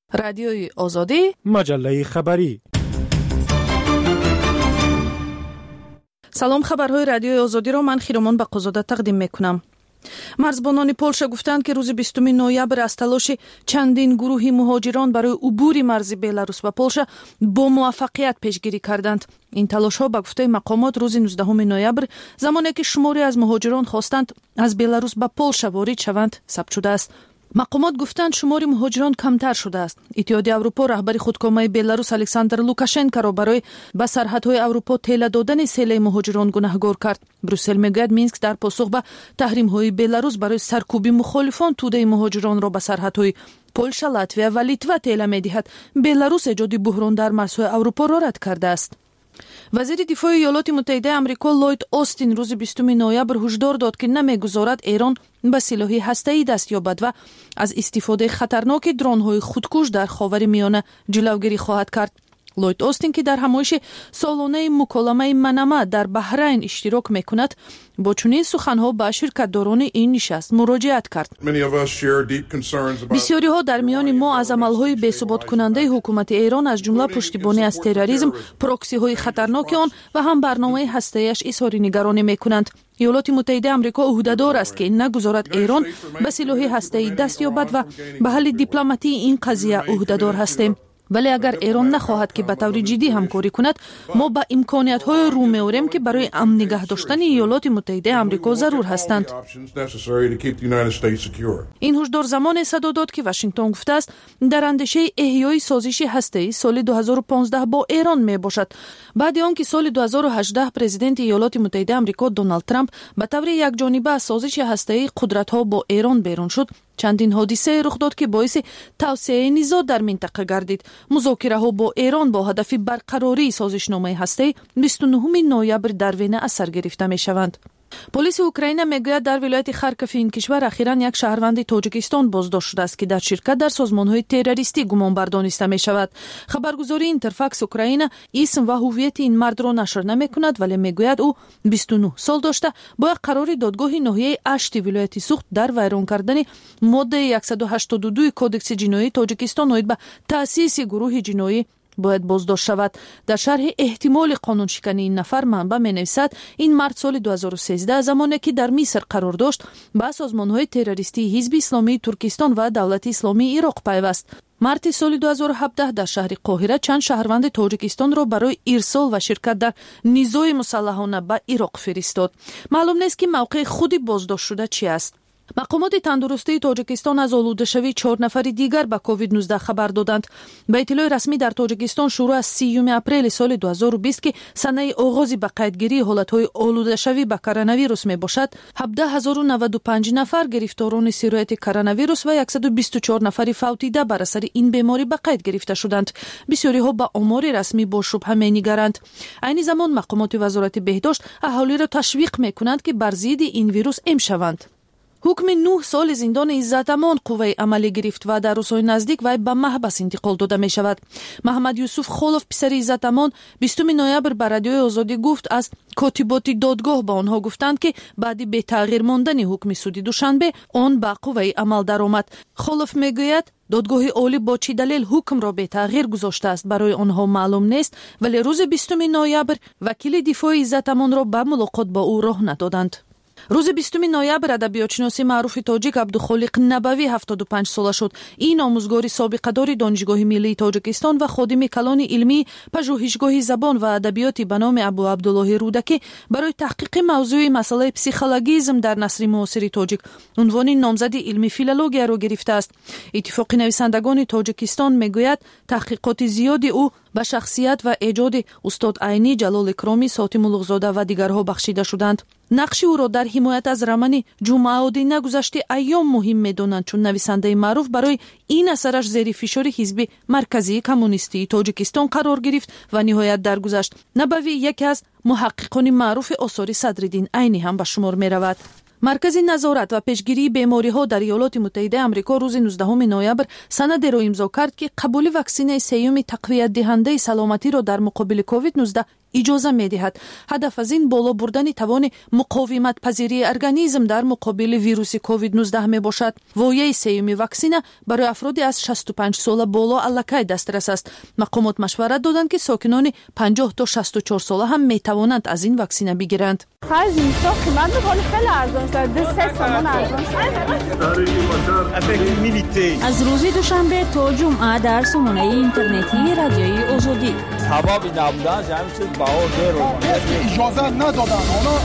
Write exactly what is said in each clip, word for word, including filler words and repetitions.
رادیوی آزادی، مجله خبری. سلام، خبرهای رادیوی آزادی را من خیرمان بقازاده تقدیم میکنم. مرزبانان پولشا گفتند که روز بیستم نوامبر از تلاش چندین گروه مهاجران برای عبور مرز بلاروس و پولشا با موفقیت پیشگیری کردند. این تلاش ها به گفته مقامات روز نوزدهم نوامبر زمانی که شماری از مهاجران خواستند از بلاروس به پولشا وارد شوند ثبت شده است. مقامات گفتند شماری مهاجران کمتر شده است. اتحادیه اروپا رهبر خودکامه بلاروس الکساندر لوکاشنکو را برای به سرحدهای اروپا تیله دادن سیل مهاجران گناهکار کرد. بروسل میگوید مینسک در پاسخ به تحریم‌های بلاروس برای سرکوبی مخالفان توده مهاجران را به سرحدهای پولشا، لاتویا و لیتوا تیله می‌دهد. بلاروس ایجاد بحران در مرزهای اروپا را رد کرده است. وزیر دفاع ایالات متحده آمریکا لوید استین روز بیستم نوامبر هشدار داد که نمیگذارد ایران به سلاح هسته‌ای دست یابد و از استفاده خطرناک درون‌های خودکش در خاورمیانه جلوگیری خواهد کرد. لوید استین که در همایش سالانه مکالمه منامه در بحرین اشتراک میکند با چنین سخنها به شرکت‌داران این نشست مراجعت کرد. بسیاری ها در میان ما از عملهای بی‌ثبات کننده حکومت ایران از جمله پشتیبانی از تروریسم، پروکسی های خطرناک آن و هم برنامه هسته‌ایش اظهار نگرانی میکنند. ایالات متحده آمریکا عهده‌دار است که نگذارد ایران به سلاح هسته‌ای دست یابد و به حل دیپلماتی این قضیه عهده‌دار هستیم. ولی اگر ایران نخواهد که به طور جدی همکاری کند، ما با امکانیت‌های رو می‌آوریم که برای امن نگه داشتن ایالات متحده آمریکا ضرور هستند. این هشدار زمان صدا داد که واشنگتن گفته است در اندیشه احیای سازش هسته‌ای سال دو هزار و پانزده با ایران میباشد. بعد آنکه سال دو هزار و هجده پرزیدنت ایالات متحده آمریکا دونالد ترامپ به طور یکجانبه از سازش هسته‌ای قدرت‌ها با ایران بیرون شد، چندین حادثه رخ داد که باعث توسعه نزاع در منطقه گردید. مذاکره‌ها با ایران با هدف برقراری سازشنامه هسته‌ای بیست و نهم نوامبر در وین از سر گرفته می‌شوند. پلیس اوکراین میگوید در ولایت خارکوف این کشور اخیراً یک شهروند تاجیکستان بازداشت شده است که در شرکت در سازمان‌های تروریستی گمان بر دانسته می‌شود. خبرگزاری اینترفاکس اوکراین اسم و هویت این مرد را نشر نمی‌کند ولی میگوید او بیست و نه سال داشته با قرار دادگاه ناحیه اشت ولایت سوخت در ویران کردن ماده صد و هشتاد و دو کدکس جنایی تاجیکستان اوید به تأسیس گروه جنایی باید بازداشت شود. در شرح احتمال قانون شکنی این نفر منبع می‌نویسد این مرد سال دو هزار و سیزده زمانی که در مصر قرار داشت با سازمان‌های تروریستی حزب اسلامی ترکستان و دولت اسلامی عراق پیوست. مارت سال دو هزار و هفده در شهر قاهره چند شهروند تاجیکستان را برای ارسال و شرکت در نزاع مسلحانه به عراق فرستاد. معلوم نیست که موقع خود بازداشت شده چی است. مقامات تندرستی تاجیکستان از آلوده شوی چهار نفر دیگر به کووید نوزده خبر دادند. به اطلاع رسمی در تاجیکستان شروع از سیوم اپریل سال دو هزار و بیست که سنه آغازی به قیدگیری حالتهای آلوده شوی به کرونا ویروس می باشد، هفده هزار و نود و پنج نفر گرفتاران سرایت کرونا ویروس و صد و بیست و چهار نفری فوتیده بر اثر این بیماری به قید گرفته شدند. بسیاری ها به آمار رسمی با شبهه می نگرند. عین زمان مقامات وزارت بهداشت اهالی را تشویق می کنند که بر ضد این ویروس ام شوند. حکم نه سال زندان عزتمان قوه عملی گرفت و در روزهای نزدیک وی به محبس انتقال داده می شود. محمد یوسف خولف پسر عزتمان بیستم نوامبر به رادیوی آزادی گفت از کاتبات دادگاه با آنها گفتند که بعد به تغییر ماندن حکم سودی دوشنبه آن به قوه عمل درآمد. خولف میگوید دادگاه عالی با چه دلیل حکم را به تغییر گذاشته است برای آنها معلوم نیست، ولی روز بیستم نوامبر وکیل دفاع عزتمان را به ملاقات با او راه ندادند. روز بیستم نوامبر ادبیاتشناس معروف تاجیک عبدالخالق نبوی هفتاد و پنج ساله شد. این آموزگار سابقه‌دار دانشگاه ملی تاجیکستان و خادم کلان علمی پژوهشگاه زبان و ادبیات به نام ابو عبدالله رودکی برای تحقیق موضوع مسئله پسیخولوژیسم در نثر معاصر تاجیک عنوان نامزد علمی فیلولوژی را گرفته است. اتفاق نویسندگان تاجیکستان میگوید تحقیقات زیادی او به شخصیت و ایجاد استاد عینی جلال اکرامی، ساتی ملغزاده و دیگرها بخشیده شدند. نقش او را در حمایت از رمن جمعه نگذشته ایام مهم می‌دانند چون نویسنده معروف برای این اثرش زیر فشار حزب مرکزی کمونیستی تاجیکستان قرار گرفت و نهایت درگذشت. نبوی یکی از محققان معروف آثار صدرالدین عینی هم به شمار می‌رود. مرکز نظارت و پیشگیری بیماری‌ها در ایالات متحده آمریکا روز نوزدهم نوامبر سند را امضا کرد که قبول واکسن سیوم تقویت دهنده سلامتی را در مقابل کووید نوزده اجازه می‌دهد. هدف از این بالا بردن توان مقاومت پذیری ارگانیسم در مقابل ویروس کووید نوزده میباشد. وایه سیوم واکسینه برای افرادی از شصت و پنج ساله بالا الکی دسترس است. مقامات مشورت دادند که ساکنان پنجاه تا شصت و چهار ساله هم میتوانند از این واکسینه بگیرند. خرج اینستا قیمت بخوره خیلی ارزان شد. دو سه تومان ارزان شد. از روز دوشنبه تا جمعه در سامانه اینترنتی رادیوی آزادی. هوا نبودن همه چیز باور رو اجازه ندادن.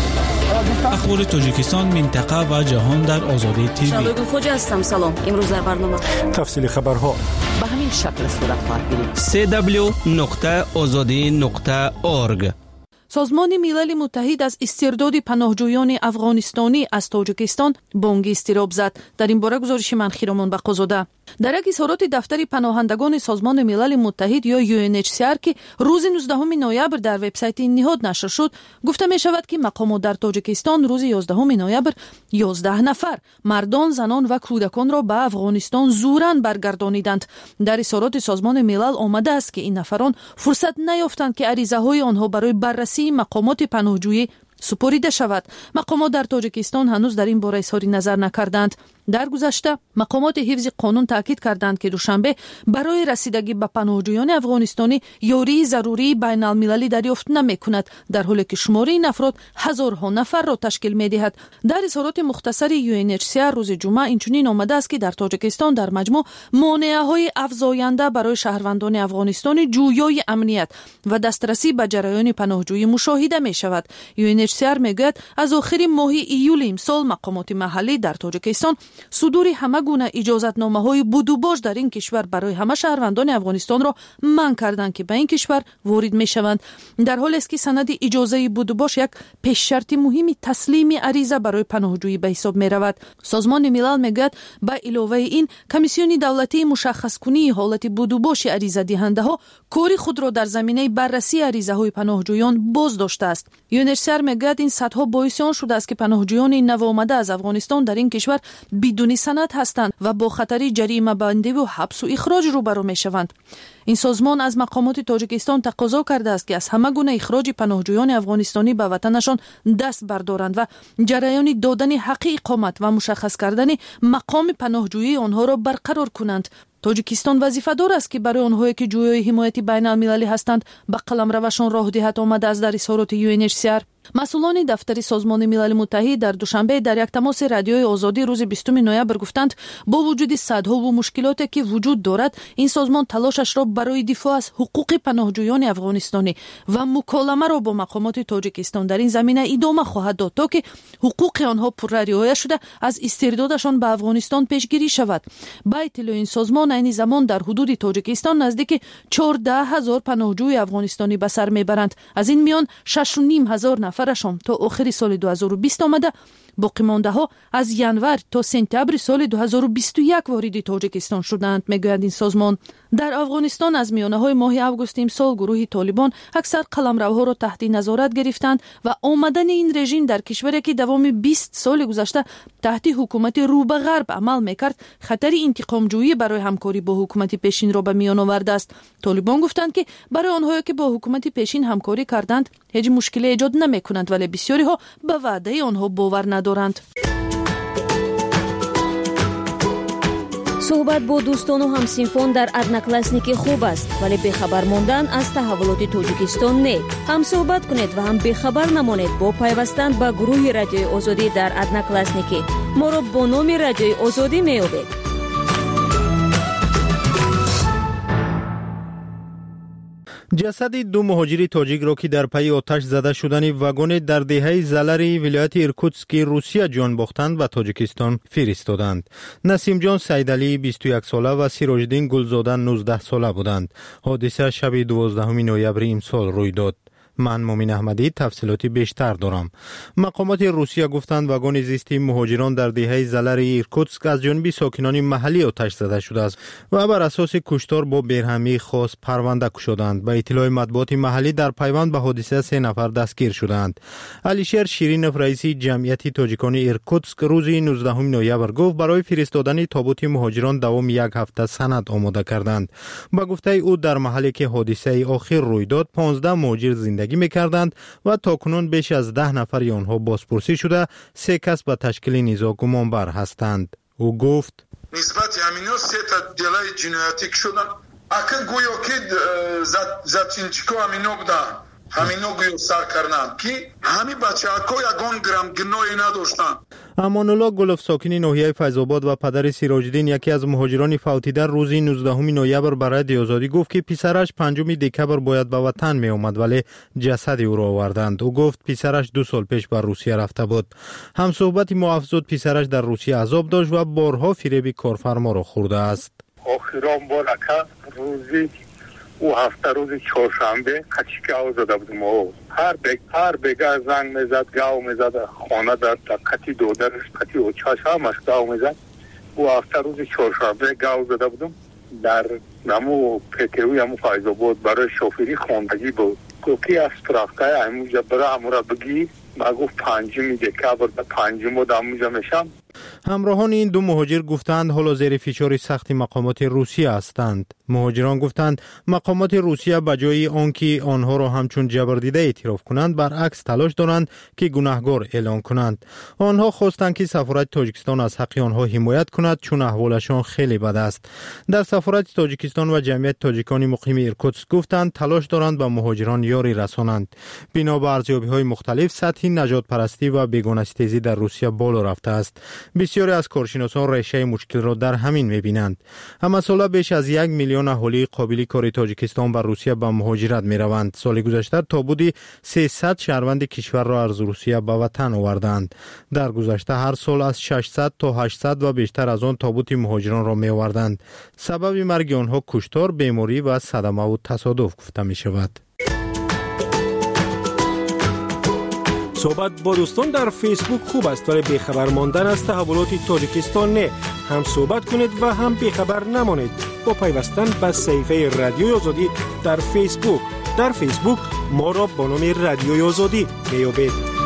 اخبار تاجیکستان، منطقه و جهان در آزادی تیوی. شبگون خوج هستم. سلام. امروز در برنامه تفصیل خبرها به همین شکل صورت خواهد گرفت. سی دبلیو نقطه آزادی نقطه اورگ. سازمان ملل متحد از استرداد پناهجویان افغانستانی از تاجیکستان بانگ اضطراب زد. در این باره گزارش منخیرمان بقازاده. در یک اظهارات دفتر پناهندگان سازمان ملل متحد یا یو ان اچ سی آر که روز نوزدهم نوامبر در وبسایت این نهاد نشر شد، گفته می شود که مقامات در تاجیکستان روز یازدهم نوامبر یازده نفر مردان، زنان و کودکان را به افغانستان زوراً برگردانیدند. در اظهارات سازمان ملل آمده است که این نفران فرصت نیافتند که عریضه های آنها برای بررسی مقامات پناهجویی سپریده شود. مقامات در تاجیکستان هنوز در این باره اظهار نظر نکردند. در گذشته مقامات حفظ قانون تاکید کردند که دوشنبه برای رسیدگی به پناهجویان افغانستانی یاری ضروری بین المللی دریافت نمی‌کند، در حالی که شمار این افراد هزارها نفر را تشکیل می‌دهد. در اظهارات مختصر یو ان اچ سی آر روز جمعه اینچنین آمده است که در تاجیکستان در مجموع مانع‌های افزاینده برای شهروندان افغانستانی جویای امنیت و دسترسی به جریان پناهجویی مشاهده می‌شود. یو ان اچ سی آر میگوید از آخر ماه ایول امسال مقامات محلی در تاجیکستان صدور همه گونه اجازتنامه‌های بود و باش در این کشور برای همه شهروندان افغانستان را منع کردند که به این کشور وارد می‌شوند، در حالی است که سند اجازه بود و باش یک پیش شرط مهم تسلیم عریضه برای پناهجویی به حساب می‌رود. سازمان ملل میگوید به علاوه این کمیسیون دولتی مشخص کنی حالت بود و باش عریضه دهنده‌ها کاری خود را در زمینه بررسی عریضه‌های پناهجویان باز داشته است. یو ان اچ سی آر میگوید این صدها باعث آن شده است که پناهجویان نوآمده از افغانستان در این کشور بدون سند هستند و با خطر جریمه بندی و حبس و اخراج روبرو میشوند. این سازمان از مقامات تاجیکستان تقاضا کرده است که از همه گونه اخراج پناهجویان افغانستانی به وطنشان دست بردارند و جریان دادن حق اقامت و مشخص کردن مقام پناهجویی آنها را برقرار کنند. تاجیکستان وظیفه‌دار است که برای آنهایی که جویای حمایت بین المللی هستند به قلمروشان راه دهد. آمده از در اظهارات یو ان اچ سی آر. مسئولان دفتر سازمان ملل متحد در دوشنبه در یک تماس رادیوی آزادی روز بیستم نوامبر گفتند با وجود صدها و مشکلاتی که وجود دارد، این سازمان تلاشش را برای دفاع از حقوق پناهجویان افغانستانی و مکالمه را با مقامات تاجیکستان در این زمینه ادامه خواهد داد تا که حقوق آنها پررعایت شده از استردادشان به افغانستان پیشگیری شود. با اطلاع این سازمان این زمان در حدود تاجیکستان نزدیک چهارده هزار پناهجوی افغانستانی به سر میبرند. از این میان شش و نیم هزار نفرشان تا آخر سال دو هزار و بیست آمده. باقی مانده ها از ینور تا سپتامبر سال دو هزار و بیست و یک وارد تاجیکستان شدند، میگوید این سازمان. در افغانستان از میانه های ماه اوگوست امسال گروه طالبان اکثر قلمروها را تحت نظارت گرفتند و آمدن این رژیم در کشوری که دوام بیست سال گذشته تحت حکومت رو به غرب عمل میکرد خطر انتقام جویی برای همکاری با حکومت پیشین را به میان آورده است. طالبان گفتند که برای آنهایی که با حکومت پیشین همکاری کردند هیچ مشکلی ایجاد نمیکنند، ولی بسیاری ها به وعده آنها باور ندارند. صحبت با دوستان و همسینفان در ادناکلاسنیک خوب است، ولی بخبر ماندن از تحولات تاجیکستان نه. هم صحبت کنید و هم بخبر نمانید با پیوستن به گروه رادیوی آزادی در ادناکلاسنیک. ما را با نام رادیوی آزادی میابید. جسد دو مهاجر تاجیک را که در پی آتش زده شدن واگن در دهه زلری ولایت ایرکوتسک روسیه جان باختند و تاجیکستان فرستادند. نسیم جان سیدعلی بیست و یک ساله و سیراجدین گلزاده نوزده ساله بودند. حادثه شب دوازدهم نوامبر امسال روی داد. من مومن احمدی تفصیلاتی بیشتر دارم. مقامات روسیه گفتند واگن زیستی مهاجران در دهه زلر ایرکوتسک از جانب ساکنان محلی آتش زده شده است و بر اساس کشتار با برهمی خاص پرونده گشودند. به اطلاع مطبوعات محلی در پیوند به حادثه سه نفر دستگیر شدند. علیشیر شیرینوف رئیس جمعیت تاجیکان ایرکوتسک روز نوزدهم نوامبر گفت برای فرستادن تابوت مهاجران دوام یک هفته سند آماده کردند. با گفته او در محلی که حادثه آخر روی داد پانزده مهاجر زنده زندگی می‌کردند و تاکنون بیش از ده نفر آنها بازپرسی شده، سه کس به تشکیل نیزا گمانبر هستند. او گفت نسبت همینو سه تا دلای جنایتی شدن اکن گویا که زاتینچکو همینو بودن همینو گویا سر کردن که همین بچه ها یکان گرم گناهی نداشتن. امان الله گلف ساکن ناحیه فیض‌آباد و پدر سیراج‌الدین یکی از مهاجران فوتیده روز نوزدهم نوامبر برای آزادی گفت که پسرش پنجم دکبر باید به وطن می آمد ولی جسد او را آوردند. او گفت پسرش دو سال پیش به روسیه رفته بود. هم صحبت محافظت پسرش در روسیه عذاب داشت و بارها فریب کارفرما را خورده است. آخرام بارکه روزی او هفته روز چهارشنبه کچی گاو زده بودم او هر بگ هر بگه زنگ میزد گاو میزد خانه در کتی دودرش کتی اوچاش همش گاو میزد او هفته روز چهارشنبه گاو زده بودم در نمو پتیوی همو فیض‌آباد برای شوفری خواندگی بود. گفتی از ترافکای همونجا برای همورا بگی ما گفت پنجمی دکبر به پنجم بود همونجا میشم. همراهان این دو مهاجر گفتند حالا زیر فشار سخت مقامات روسیه هستند. مهاجران گفتند مقامات روسیه به جای آنکه آنها را همچون جبردیده اعتراف کنند برعکس تلاش دارند که گناهکار اعلان کنند. آنها خواستند که سفارت تاجیکستان از حق آنها حمایت کند چون احوالشان خیلی بد است. در سفارت تاجیکستان و جمعیت تاجیکان مقیم ایرکوتسک گفتند تلاش دارند به مهاجران یاری رسانند. بنا به ارزیابی‌های مختلف سطح نجات پرستی و بیگانه ستیزی در روسیه بالا رفته است. بسیاری از کارشناسان ریشه مشکل را در همین می‌بینند. اما سال بیش از یک میلیون اهالی قابل کار تاجیکستان به روسیه به مهاجرت می‌روند. سال گذشته تابودی سیصد شهروند کشور را از روسیه به وطن آوردند. در گذشته هر سال از ششصد تا هشتصد و بیشتر از آن تابوت مهاجران را می‌آوردند. سبب مرگ آنها کشتار، بیماری و صدمه و تصادف گفته می‌شود. صحبت با دوستان در فیسبوک خوب است ولی بیخبر ماندن از تحولات تاجیکستان نه. هم صحبت کنید و هم بیخبر نمانید با پیوستن به صفحه رادیوی آزادی در فیسبوک. در فیسبوک ما را با نام رادیوی آزادی میابید.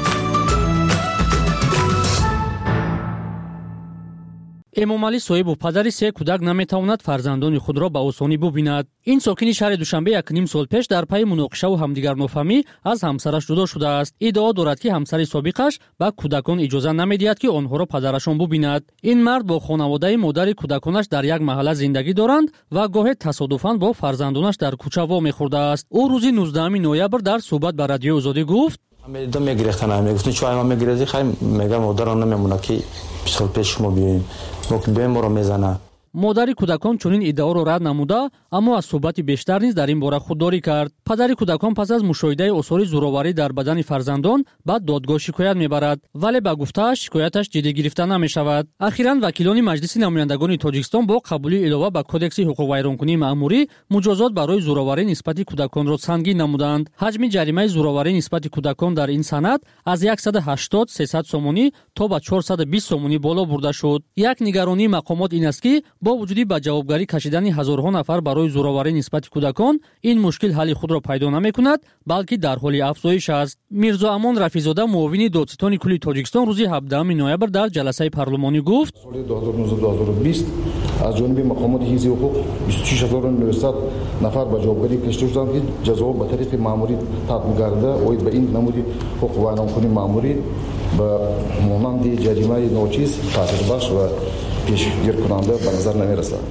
امامعلی صاحب پدری سه کودک نمیتواند فرزندان خود را به آسانی ببیند. این ساکن شهر دوشنبه یک نیم سال پیش در پی مناقشه و همدیگر نفهمی از همسرش جدا شده است. ادعا دارد که همسر سابقش به کودکان اجازه نمیدهد که آنها را پدرشان ببیند. این مرد با خانواده مادر کودکانش در یک محله زندگی دارند و گاهی تصادفاً با فرزندانش در کوچه وا میخورده است. او روز نوزدهم نوامبر در صحبت با رادیو آزادی گفت دو میگرفتن میگفتن چای ما میگرزی خیلی میگم مادران نمیمونه که سال پیش شما بیاین ممکن به ما رو میزنه. مادر کودکان چنین ادعا را رد نموده اما از صحبت بیشتر نیز در این باره خودداری کرد. پدر کودکان پس از مشاهده آثار زورآوری در بدن فرزندان به دادگاه شکایت میبرد ولی به گفته‌اش شکایتش جدی گرفته نمیشود. اخیراً وکیلان مجلس نمایندگان تاجیکستان با قبولی علاوه به کدکس حقوق ویرانکنی مأموری مجازات برای زورآوری نسبت کودکان را سنگین نمودند. حجم جریمه زورآوری نسبت کودکان در این سند از صد و هشتاد سیصد سومونی تا به چهارصد و بیست سومونی بالا برده شد. یک نگرانی مقامات این است که با وجودی به جوابگری کشیدن هزارها نفر برای زورآوری نسبت کودکان این مشکل حل خود را پیدا نمی‌کند بلکه در حال افزایش است. میرزا امان رفیزاده معاون دادستان کلی تاجیکستان روز هفدهم نوامبر در جلسه پارلمانی گفت سال دو هزار و نوزده دو هزار و بیست از جانب مقامات حفظ حقوق بیست و شش هزار و نهصد نفر به جوابگری کشیده شدند که جزا به طریق مأموری تطبیق گردیده اوید به این نمودی حقوق ویرانکنی مأموری به مانند جریمه ناچیز تاثیر بخش و پیشگیر کننده به نظر نمی رسد.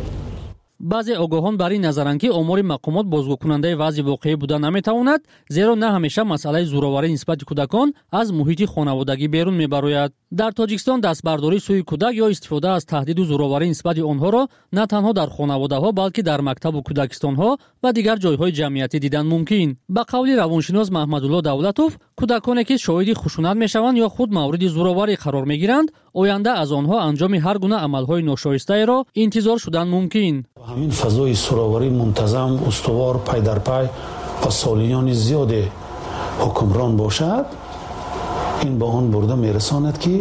بعضی آگاهان بر این نظرند که آمار مقامات بازگو کننده وضع واقعی بوده نمیتواند زیرا نه همیشه مسئله زورآوری نسبت کودکان از محیط خانوادگی بیرون میبراید. در تاجیکستان دستبرداری سوی کودک یا استفاده از تهدید و زورآوری نسبت آنها را نه تنها در خانواده ها بلکه در مکتب و کودکستان ها و دیگر جایهای جمعیتی دیدن ممکن. به قول روانشناس محمدالله دولتوف کودکانی که شاهد خشونت میشوند یا خود مورد زورآوری قرار میگیرند آینده از آنها انجام هر گونه عملهای ناشایسته را انتظار شدن ممکن. همین فضای زورآوری منتظم استوار پای در پای و سالیان زیاد حکمران باشد این به آن برده میرساند که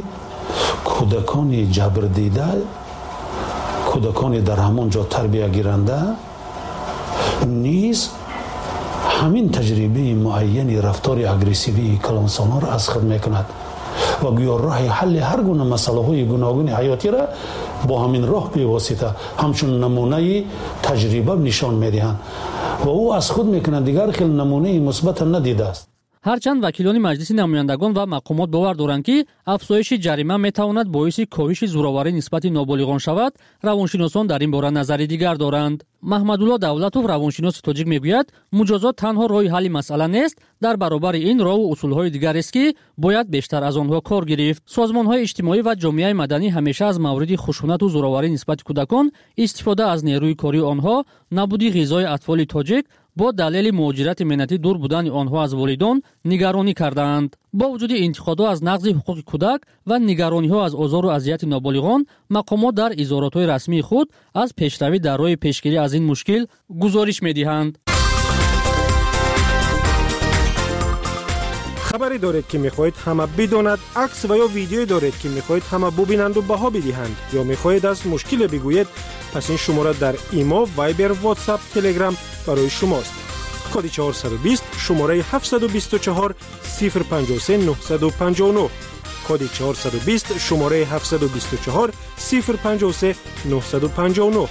کودکان جبر دیده کودکان در همان جا تربیت گیرنده نیز همین تجربه معین رفتار اگریسیوی کلانسانا را از خود میکند و گویا راه حل هر گونه مسئله های گوناگون حیاتی را با همین راه به واسطه همچون نمونه تجربه نشان میدهند و او از خود میکنه دیگر خیلی نمونه مثبت ندیده است. ҳарчанд вакилони маҷлиси намояндагон ва мақомот бовар доранд ки афзоиши ҷарима метавонад боиси коҳиши зӯроварӣ нисбати ноболиғон шавад. равоншиносон дар ин бора назари дигар доранд. маҳмадулло давлатов, равоншиноси тоҷик, мегӯяд муҷозот танҳо роҳи ҳалли масъала нест, дар баробари ин роҳу усулҳои дигарест ки бояд бештар аз онҳо кор гирифт. созмонҳои иҷтимоӣ ва ҷомеаи маданӣ ҳамеша аз мавриди хушунату зӯроварӣ нисбати кӯдакон, истифода аз нерӯи кори онҳо, набуди ғизои атфоли тоҷик бо далели муҳоҷирати меҳнатӣ дур будани онҳо аз волидон нигаронӣ кардаанд. бо вуҷуди интиқодҳо аз нақзи ҳуқуқи кӯдак ва нигарониҳо аз озору азияти ноболиғон, мақомот дар изоротҳои расмии худ аз пешравӣ дар роҳи пешгирӣ аз ин мушкил гузориш медиҳанд. хабаре доред ки мехоҳед ҳама бидонад, акс ва ё видеое доред ки мехоҳед ҳама бубинанду баҳо бидиҳанд ё мехоҳед аз мушкиле бигӯед, пас ин шумора дар имо, вайбер, ватсап, телеграм барои шумост. коди чаҳорсад у бист шумораи ҳафтсад у бисту чаҳор сифр панҷоҳ се нуҳсаду панҷоҳ нӯҳ, коди чаҳорсад у бист шумораи ҳафтсад у бисту чаҳор сифр панҷоҳ се нуҳсаду панҷоҳ нӯҳ.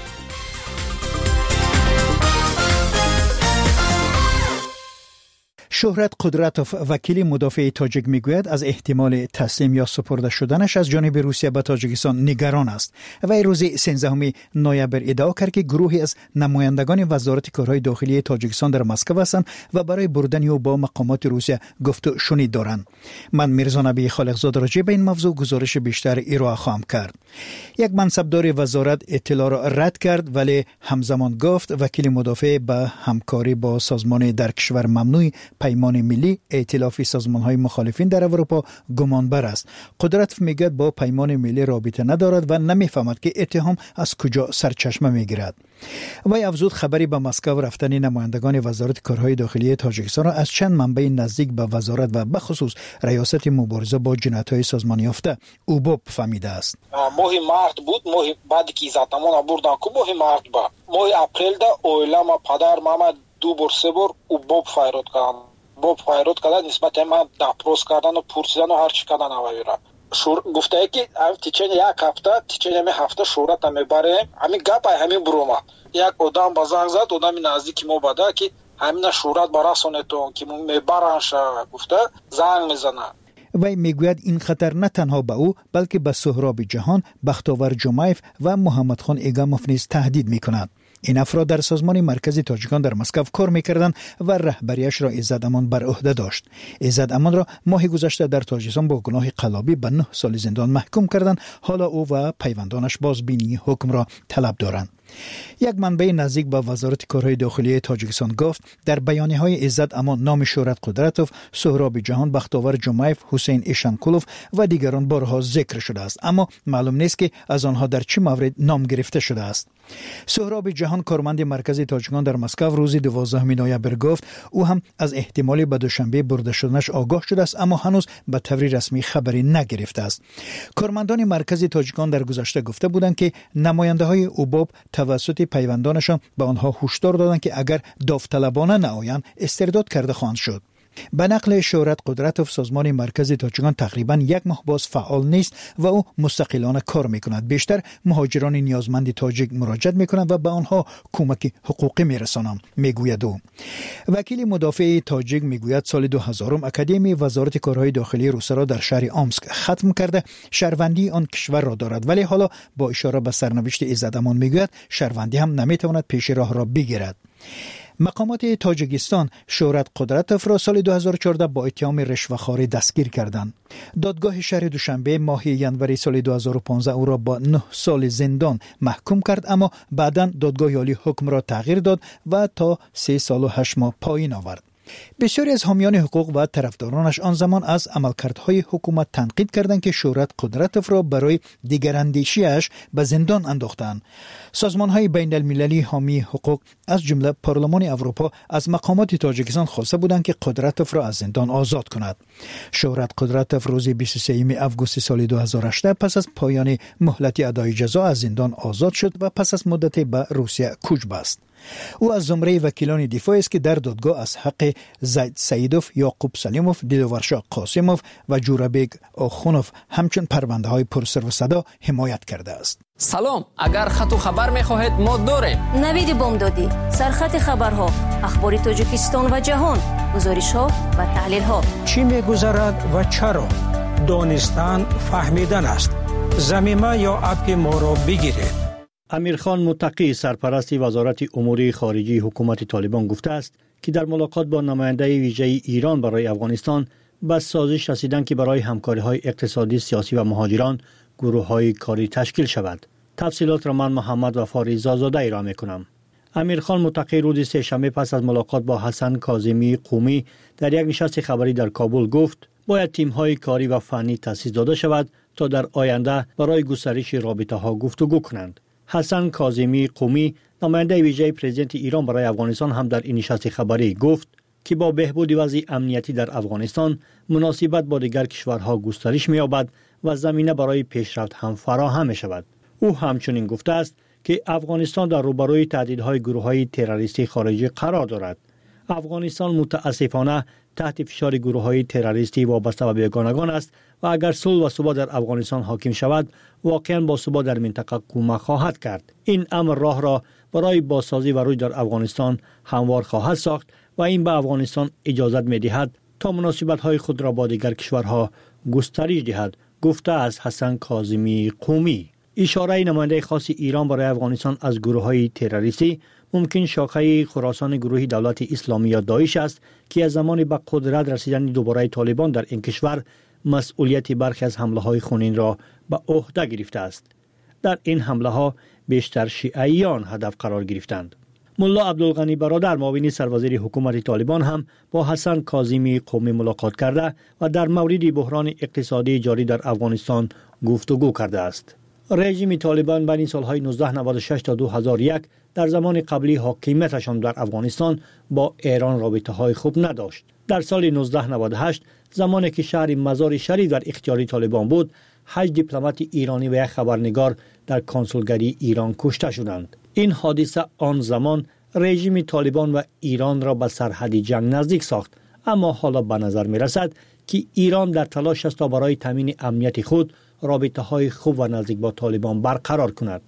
شهرت قدرتوف وکیل مدافع تاجیک میگوید از احتمال تسلیم یا سپرده شدنش از جانب روسیه به تاجیکستان نگران است. و روز سیزدهم نوامبر ادعا کرد که گروهی از نمایندگان وزارت کارهای داخلی تاجیکستان در مسکو هستند و برای بردن او با مقامات روسیه گفت و شنید دارند. من میرزا نبی خالقزاده راجع به این موضوع گزارش بیشتر ارائه خواهم کرد. یک منصبدار وزارت اطلاع را رد کرد ولی همزمان گفت وکیل مدافع به همکاری با سازمان در کشور ممنوع پیمان ملی ائتلاف سازمان‌های مخالفین در اروپا گمانبر است. قدرت میگوید با پیمان ملی رابطه ندارد و نمیفهمد که اتهام از کجا سرچشمه میگیرد. وی افزود خبری به مسکو رفتن نمایندگان وزارت کارهای داخلی تاجیکستان را از چند منبع نزدیک به وزارت و به خصوص ریاست مبارزه با جنایت‌های سازمان یافته اوبوب فهمیده است. ماه مارت بود، ماه بعد که زاتمون بردن کو ماه مارت با ماه اپریل دا اویلام پدر ماما دو بار سه بار اوبوب فایرود کردن. بوب فایرود کردن نسبت ما داپروس کردن و پرسیدن و هر چی کردن اوایرا. شور گفته ای که هم تیچن یک هفته تیچن می هفته شورت هم میبره همین گپ همین بروما یک آدم بازنگ زد آدم نزدیک ما بده که همین شورت براسونه تو که میبرنش گفته زنگ میزنه. وی میگوید این خطر نه تنها به او بلکه به سهراب جهان، بختاور جمایف و محمد خان ایگاموف نیز تهدید میکند. این افراد در سازمان مرکزی تاجیکان در مسکو کار میکردند و رهبریش را عزت امان بر عهده داشت. عزت امان را ماه گذشته در تاجیکستان با گناه قلابی به نه سال زندان محکوم کردند. حالا او و پیوندانش بازبینی حکم را طلب دارند. یک منبع نزدیک به وزارت کارهای داخلی تاجیکستان گفت در بیانیه‌های عزت امان نام شهرت قدرتوف، سهراب جهان، بختاور جمایف، حسین ایشانکولوف و دیگران بارها ذکر شده است، اما معلوم نیست که از آنها در چه مورد نام گرفته شده است. سهراب جهان کارمند مرکزی تاجیکان در مسکو روز دوازدهم نوامبر گفت او هم از احتمال به دوشنبه برده شدنش آگاه شده است، اما هنوز به طور رسمی خبری نگرفته است. کارمندان مرکزی تاجیکان در گذشته گفته بودند که نماینده‌های اوباب توسط پیوندانشان به آنها هشدار دادند که اگر داوطلبانه نآیند استرداد کرده خواهند شد. به نقل شهرت قدرتوف سازمان مرکزی تاجیکان تقریبا یک ماه باز فعال نیست و او مستقلانه کار میکند. بیشتر مهاجران نیازمند تاجیک مراجعت میکنند و به آنها کمک حقوقی میرسانند، میگوید او. وکیل مدافع تاجیک میگوید سال دو هزار اکادمی وزارت کارهای داخلی روسیه را در شهر آمسک ختم کرده شهروندی آن کشور را دارد، ولی حالا با اشاره به سرنوشت عزت امان میگوید شهروندی هم نمیتواند پیش راه را بگیرد. مقامات تاجیکستان شهرت قدرتوف را سال دو هزار و چهارده با اتهام رشوه‌خواری دستگیر کردند. دادگاه شهر دوشنبه ماه ژانویه سال دو هزار و پانزده او را با نه سال زندان محکوم کرد، اما بعداً دادگاه عالی حکم را تغییر داد و تا سه سال و هشت ماه پایین آورد. بسیاری از حامیان حقوق و طرفدارانش آن زمان از عملکردهای حکومت تنقید کردند که شهرت قدرتوف را برای دیگراندیشی‌اش به زندان انداختند. سازمان‌های بین المللی حامی حقوق از جمله پارلمان اروپا از مقامات تاجیکستان خواسته بودند که قدرتوف را از زندان آزاد کند. شهرت قدرتوف روز بیست و سوم آگوست سال دو هزار و هجده پس از پایان مهلت ادای جزا از زندان آزاد شد و پس از مدتی به روسیه کوچ بست. او از زمره وکیلان دفاعی است که در دادگاه از حق زید سیدوف، یعقوب سلیموف، دیلورشا قاسموف و جورابیگ آخونوف همچون پرونده های پرسر و صدا حمایت کرده است. سلام، اگر خط و خبر می‌خواهید ما داریم. نوید بامدادی، سرخط خبرها، اخبار تاجیکستان و جهان، گزارش‌ها و تحلیل‌ها. چی می‌گذرد و چرا؟ دانستن فهمیدن است. زمینه یا اپ ما را بگیرید. امیرخان متقی سرپرست وزارت امور خارجه حکومت طالبان گفته است که در ملاقات با نماینده ویژه ایران برای افغانستان به سازش رسیدند که برای همکاری‌های اقتصادی، سیاسی و مهاجران گروه‌های کاری تشکیل شود. تفصیلات را من محمد وفاری زازاده ارائه می‌کنم. امیرخان متقی روز سه‌شنبه پس از ملاقات با حسن کاظمی قومی در یک نشست خبری در کابل گفت باید تیم‌های کاری و فنی تأسیس داده شود تا در آینده برای گسترش رابطه‌ها گفتگو کنند. حسن کاظمی قومی نماینده ویژه پرزیدنت ایران برای افغانستان هم در این نشست خبری گفت که با بهبود وضع امنیتی در افغانستان مناسبت با دیگر کشورها گسترش می‌یابد و زمینه برای پیشرفت هم فراهم می‌شود. او همچنین گفته است که افغانستان در روبروی تهدیدهای گروه‌های تروریستی خارجی قرار دارد. افغانستان متاسفانه تحت فشار گروه‌های تروریستی وابسته به بیگانگان است و اگر صلح و ثبات در افغانستان حاکم شود واقعاً با ثبات در منطقه کمک خواهد کرد. این امر راه را برای بازسازی و رشد در افغانستان هموار خواهد ساخت و این به افغانستان اجازه می‌دهد تا مناسبت‌های خود را با دیگر کشورها گسترش دهد، گفته از حسن کاظمی قومی. اشاره نماینده خاص ایران برای افغانستان از گروه‌های تروریستی ممکن شاخه خراسان گروه دولت اسلامی یا داعش است که از زمان به قدرت رسیدن دوباره طالبان در این کشور مسئولیت برخی از حمله‌های خونین را به عهده گرفته است. در این حمله‌ها بیشتر شیعیان هدف قرار گرفتند. ملا عبدالغنی برادر معاون سروزیر حکومت طالبان هم با حسن کاظمی قومی ملاقات کرده و در مورد بحران اقتصادی جاری در افغانستان گفتگو کرده است. رژیم طالبان بین سالهای نوزده نود و شش تا دو هزار و یک در زمان قبلی حاکمیتشان در افغانستان با ایران رابطه‌های خوب نداشت. در سال نوزده نود و هشت زمانی که شهر مزار شریف در اختیار طالبان بود، هشت دیپلمات ایرانی و یک خبرنگار در کنسولگری ایران کشته شدند. این حادثه آن زمان رژیم طالبان و ایران را به سرحد جنگ نزدیک ساخت، اما حالا به نظر می رسد که ایران در تلاش است تا برای تامین امنیت خود رابطه‌های خوب و نزدیک با طالبان برقرار کند.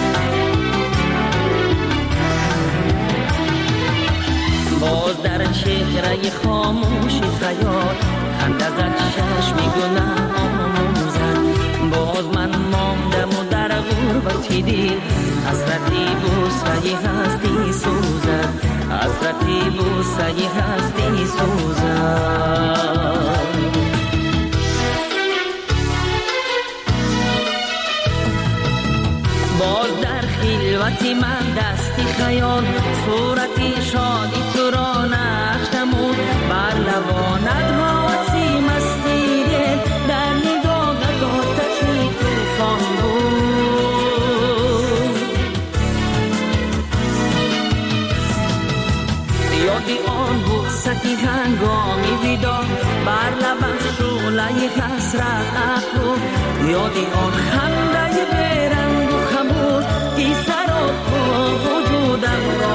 باز در چهره خاموش خیال خنده زد چشمی گناه آموزد. باز من ماندم و در غربتی دل حسرتی بوسه هستی سوزد، حسرتی بوسه هستی سوزد. باز در خلوتی من دستی خیال صورتی شادی تو را نقش نمود، بر لبانت حاسی مستی دل در نگاهت آتشی طوفان بود. یادی آن بوستی هنگامی ویدا بر لبت شعله حسرت افروخت، یادی آن خنده برنگ و خموش ای سراب وجودم را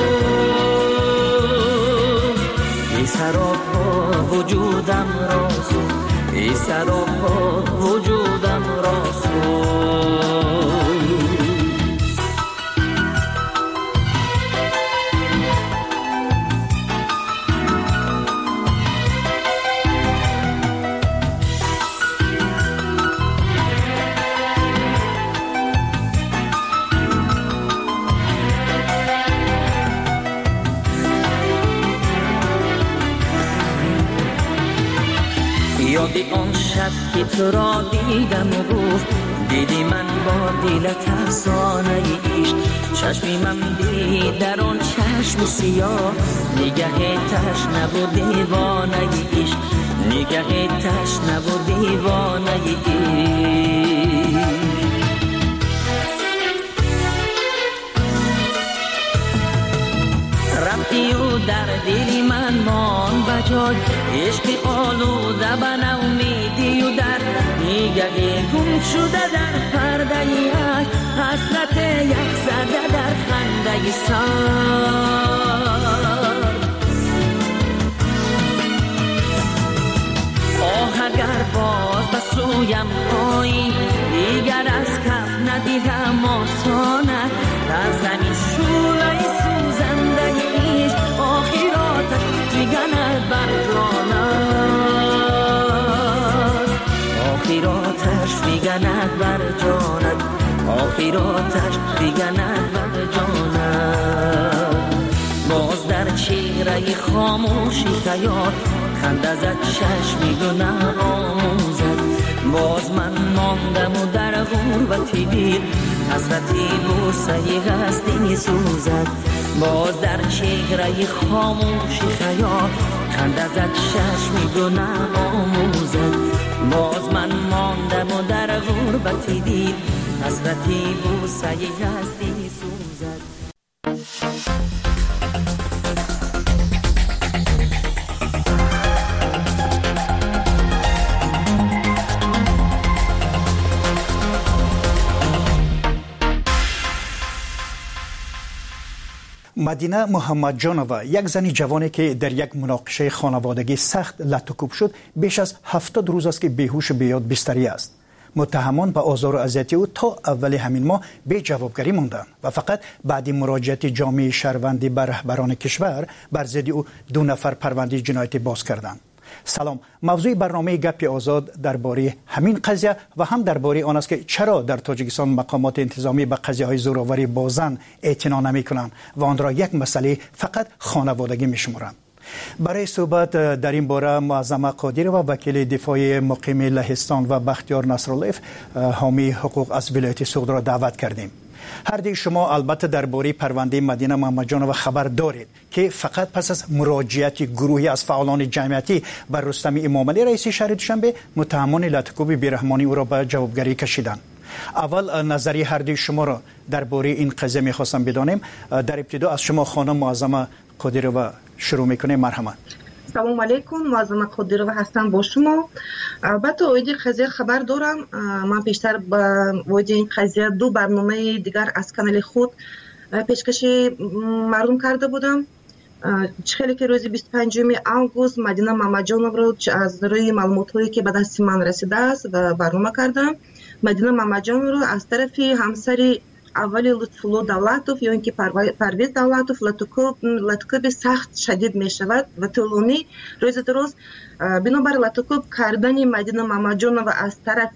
سوخت، ای سراب وجودم را سوخت، ای سراب وجودم را سوخت. یادی آن شب که تو را دیدم و گفت دیدی من با دلت افسانه عشق، چشمی من دید در آن چشم سیاه نگه تشنه و دیوانه عشق، نگه تشنه و دیوانه عشق. رفتی و در دل من مان بجای عشق آلوده به نومیدی و در نگهی گم شده در پرده یک حسرت یک زده در خنده سر آه اگر باز به سویم پایی دیگر از کف ندیدم آسانت در زمین شولای سوزنده ایش آخراتش فگند بر جانت آخراتش فگند بر جانت آخراتش فگند بر جانت باز در چهره خاموشی خیال خنده زد چشمی گناه آموزد باز من ماندم و در غربتی دیر حسرتی بوسه هستی می سوزد باز در چهره خاموشی خیال خنده زد چشمی گناه آموزد باز من ماندم و در غربتی دیر حسرتی بوسه هستی می سوزد مدینه محمد جانова یک زنی جوانی که در یک مناقشه خانوادگی سخت لطوکوب شد بیش از هفتاد روز است که بیهوش بیاد بستری است. متهمان به آزار و اذیت او تا اول همین ماه بی جوابگری ماندند و فقط بعد مراجعت جامعه شهروندی به رهبران کشور بر ضد او دو نفر پرونده جنایتی باز کردند. سلام، موضوع برنامه گپ آزاد درباره همین قضیه و هم درباره آن است که چرا در تاجیکستان مقامات انتظامی به قضیه های زورآوری با زن اعتنا نمی کنند و آن را یک مسئله فقط خانوادگی می شمارند. برای صحبت در این باره معظمه قادری و وکیل دفاعی مقیم لهستان و بختیار نصرالله حامی حقوق از ولایت سوخت را دعوت کردیم. هر دوی شما البته درباره پرونده مدینه محمد جانova خبر دارید که فقط پس از مراجعت گروهی از فعالان جمعیتی بر رستم امامعلی رئیس شهر دوشنبه متهمان لطوکوب بیرحمانی او را به جوابگری کشیدند. اول نظری هر دوی شما را درباره این قضیه می‌خواستم بدانیم. در ابتدا از شما خانم معظمه قادری شروع می‌کنیم. مرحمت. سلام علیکم، معظمه قادرова هستم با شما. البته اویدی قضیه خبر دارم. من پیشتر با اویدی این قضیه دو برنامه دیگر از کانال خود پیشکش مردم کرده بودم. خیلی که روز بیست و پنجم آگوست مدینه محمد جانova رو از روی معلوماتی که به دست من رسیده است و برنامه کردم. مدینه محمد جانova رو از طرف همسری اولی لطفالله دولتوف یا اینکه پرویز دولتوف لطوکوب سخت شدید می شود و طولانی روز درست بنابر لطوکوب کردن مدینه محمد جانova از طرف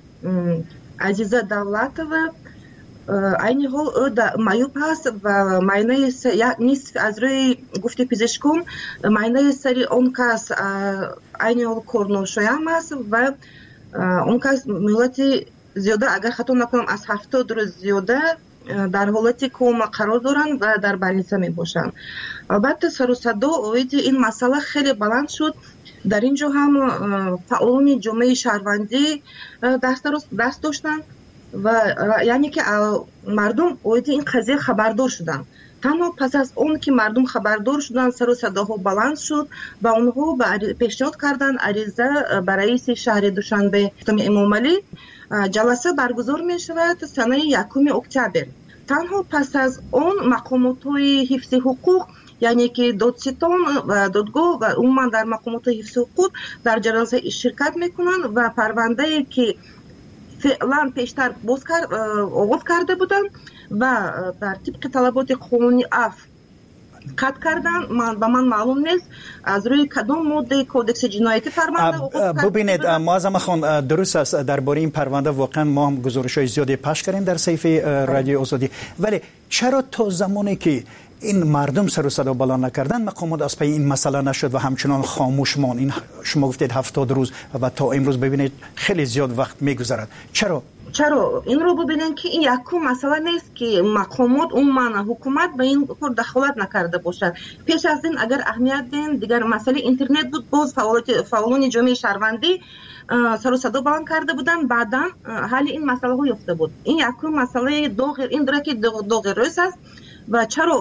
عزیزه دولتوف این حال او معیوب هست و معنی نیست از روی گفت پزشکان معنی سری اون کس این حال کورنوشویم است و اون کس ملت زیاده اگر خطا نکنم از هفتاد روز زیاده در حالت کوما قرار دارند و در بالینسا می باشند. البته سر و صدا اویدی این مسئله خیلی بلند شد. در اینجا هم فعالان جامعه شهروندی دست دست داشتند و یعنی که مردم اویدی این قضیه خبردار شدند. تنها پس از اون که مردم خبردار شدند سر و صداها بلند شد و اونها پیشنهاد کردند عریضه برای رئیس شهر دوشنبه امامعلی جلسه برگزار می شود سنه یکم اکتبر. تنها پس از اون مقامات های حفظ حقوق یعنی که دادستان و دادگاه و عموما در مقامات حفظ حقوق در جلسه شرکت میکنند و پرونده که فعلا پیشتر باز کرد آغاز کرده بودند و در طبق طلبات قانونی اف قطع کردن من به من معلوم نیست از روی کدام ماده کودکس جنایتی پرونده. ببینید معظمه خان درست است درباره این پرونده واقعا ما هم گزارش‌های زیادی پخش کردیم در صفحه رادیو آزادی، ولی چرا تا زمانی که این مردم سر و صدا بلند نکردن مقامات از پی این مسئله نشد و همچنان خاموش ماند؟ این شما گفتید هفتاد روز و تا امروز ببینید خیلی زیاد وقت میگذرد. چرا چرا این رو ببینن که این یکم مسئله نیست که مقامات عموما حکومت به این کار دخالت نکرده باشد. پیش از این اگر اهمیت دین دیگر مسئله اینترنت بود، باز فعالان جامعه شهروندی سر و صدا بلند کرده بودن، بعدا حل این مسئله ها یافته بود. این یکم مسئله دو غیر این داره که دو, دو غیر است و چرا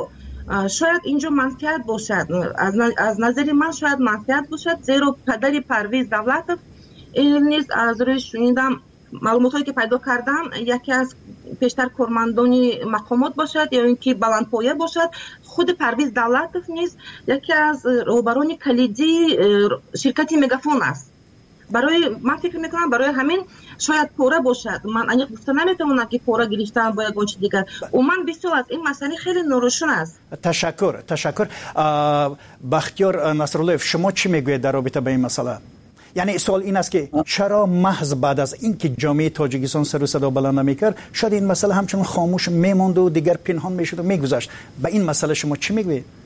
شاید اینجا منفعت باشد، از نظر من شاید منفعت باشد، زیرا پدر پرویز دولتов نیز از روی شنیدم معلوماتی که پیدا کردم یکی از پیشتر کارمندان مقامات باشد یا اینکه بلندپایه باشد. خود پرویز دولتov نیز یکی از رهبران کلیدی شرکت مگافون است. برای من فکر میکنم برای همین شاید پوره باشد. من اگه گفته نمیتونم که پوره گرفتن با یک چیز دیگر. و من بسیار از این مسئله خیلی ناروشن است. تشکر تشکر. بختیار نصراللهیف، شما چی میگوید در رابطه با این مسئله؟ یعنی سوال این است که چرا محض بعد از اینکه جامعه تاجیکستان سر و صدا بلند نمیکرد شاید این مسئله همچنان خاموش میموند و دیگر پنهان میشد و میگذشت؟ به این مسئله شما چی میگوید؟